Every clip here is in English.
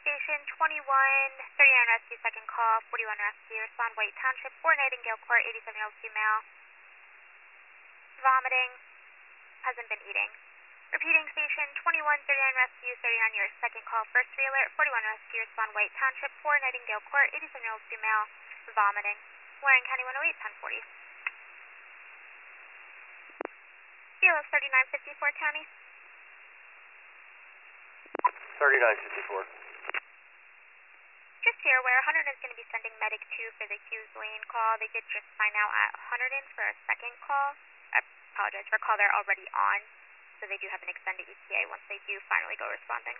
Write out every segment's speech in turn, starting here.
Station 2139 rescue, second call, 41 rescue, respond White Township, 4 Nightingale Court, 87-year-old female, vomiting, hasn't been eating. Repeating, Station 2139 rescue, 39-year, second call, first alert, 41 rescue, respond White Township, 4 Nightingale Court, 87-year-old female, vomiting, Warren County 108, 1040. BLS 3954 County. 3954. Just here, where Hunterdon is going to be sending Medic 2 for the Hughes Lane call. They did just sign out at Hunterdon for a second call. I apologize for a call they're already on, so they do have an extended ETA once they do finally go responding.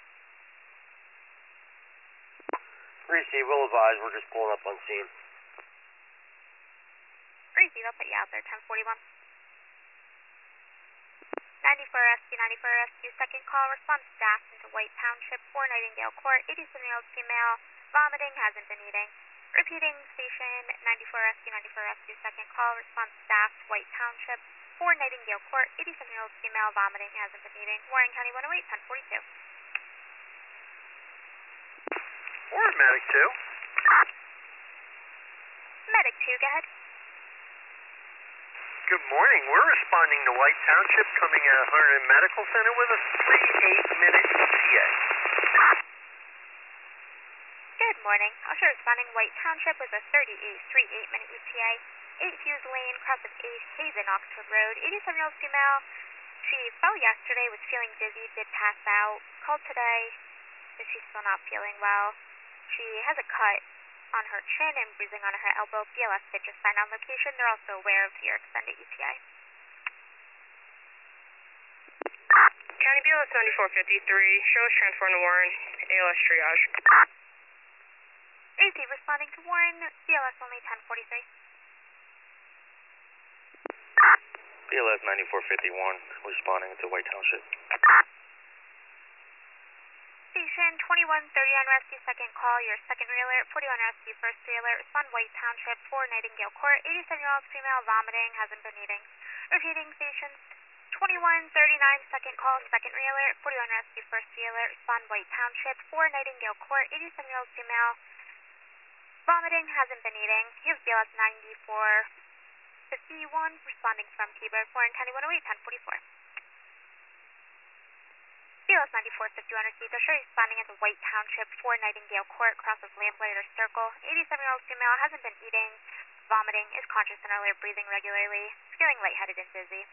Receive, we'll advise, we're just pulling up on scene. Receive, I'll put you out there, 1041. 94 rescue, second call, response staff into White Township, 4 Nightingale Court, 87-year-old female, vomiting, hasn't been eating. Repeating, Station 94 rescue, second call, response staff, White Township, 4 Nightingale Court, 87-year-old female, vomiting, hasn't been eating. Warren County 108, 1042. Warren, Medic 2. Medic 2, go ahead. Good morning. We're responding to White Township, coming at Hunterdon Medical Center with a 3-8-minute ETA. Good morning. Also responding White Township with a 3-8-minute ETA. 8 Hughes Lane, cross of 8 Hazen Oxford Road. 87-year-old female. She fell yesterday, was feeling dizzy, did pass out. Called today, but she's still not feeling well. She has a cut on her chin and bruising on her elbow. BLS did just sign on location. They're also aware of your extended ETA. County BLS 9453, show us transferring to Warren, ALS triage. Receive, responding to Warren, BLS only 1043. BLS 9451, responding to White Township. Station 2139 rescue, second call, your second alert, 41 rescue, first alert, respond White Township, 4 Nightingale Court, 87-year-old female, vomiting, hasn't been eating. Repeating, Station 2139 second call, second alert, 41 rescue, first alert, respond White Township, 4 Nightingale Court, 87-year-old female, vomiting, hasn't been eating. You have BLS 9451, responding from T-Bird, Warren County 108, 1044. BLS 9451 received. They're responding into White Township, 4 Nightingale Court, cross of Lamplighter Circle. 87-year-old female, hasn't been eating, vomiting, is conscious and alert, breathing regularly, feeling lightheaded and dizzy.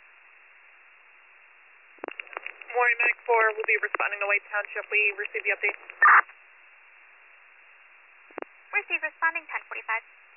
Warren, Medic 4 will be responding to White Township. We received the update. Receive, responding 1045.